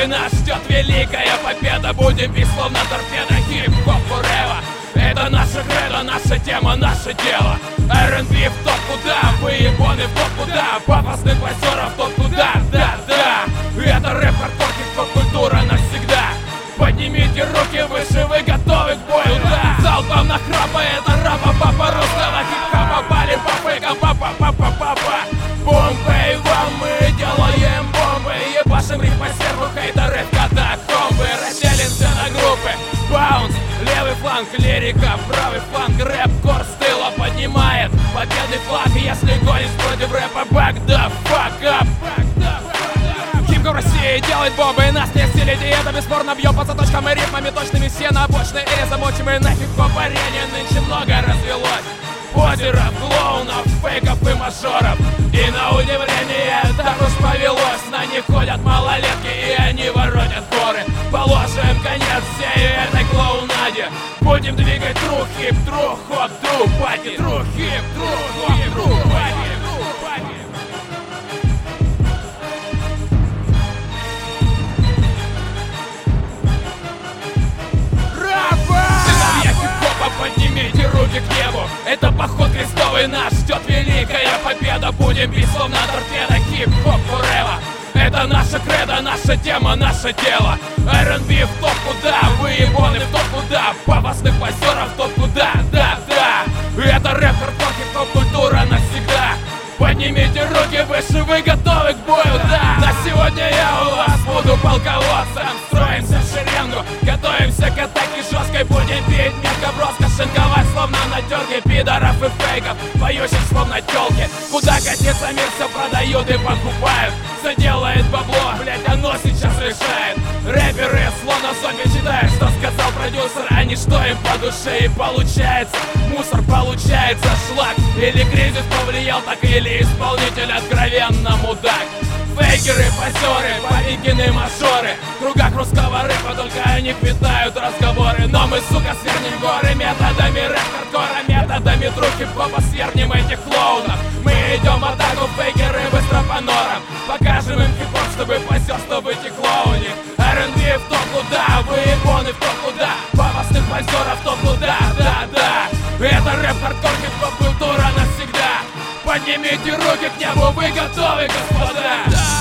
готовы, нас ждет великая победа. Будем бить словно торпеда, хип-хоп forever. Это наша кредо, наша тема, наше дело. R&B в топ куда, выебоны в топ куда, пафосных позеров в топ куда, да. Это рэп, хардкор, хип-хоп, культура навсегда. Поднимите руки выше, вы готовы к бою, да. Залпом нахрапа, это рапа, папа русского хип-хопа. Палим по фейкам, папа. Бомбей-вам, мы делаем бомбы. Ебашим рифмой сверху, хейтеры в катакомбы. Разделимся на группы. Баунс, левый фланг, лирика, правый фланг. Рэп, кор стыла поднимает победный флаг. Если гонишь против рэпа, back the fuck up. Хип-хоп России делает бомбы, и нас не стилить. И это бесспорно бьем по заточкам и рифмами точными. Все набочные или замочимые на хип-хоп арене. Нынче много развелось позеров, клоунов, фейков и мажоров. И на удивление так уж повелось. На них ходят малолетки, и они воротят горы. Положим конец всей этой клоунаде. Будем двигать тру хип, тру хоп, тру пати. Тру хип, тру хоп, тру пати. Поднимите руки к небу, это поход крестовый, нас ждет великая победа. Будем бить словно торпеда, хип-хоп forever. Это наша кредо, наша тема, наше дело. R&B в топ куда, выебоны в топ куда, пафосных позеров в топ куда, да. Это рэп, хардкор, хип-хоп, культура навсегда. Поднимите руки выше, вы готовы к бою, да. На сегодня я у вас буду полководцем. Строимся в шеренгу, готовимся к атаке жесткой. Будем бить метко, броско, шинковать словно на терке пидоров и фейков, поющих словно тёлки. Куда катится мир, все продают и покупают. Все делает бабло, блять, оно сейчас решает. Рэперы словно зомби читают, что сказал продюсер, а не что им по душе. И получается мусор, получается шлак. Или кризис повлиял, так или исполнитель откровенно мудак. Фейкеры, позеры, Бабикины мажоры. В кругах русского рэпа только о них витают разговоры. Но мы, сука, свернем горы методами рэп-хардкора, методами тру хип-хопа свернем этих клоунов. Мы идем в атаку, фейкеры, быстро по норам. Покажем им хип-хоп, чтобы позер, чтобы эти клоуни. R&B в топ куда, выебоны в топ куда, пафосных позеров в топ куда, да. Это рэп, хардкор, хип-хоп, культура навсегда. Поднимите руки к небу, вы готовы, господа?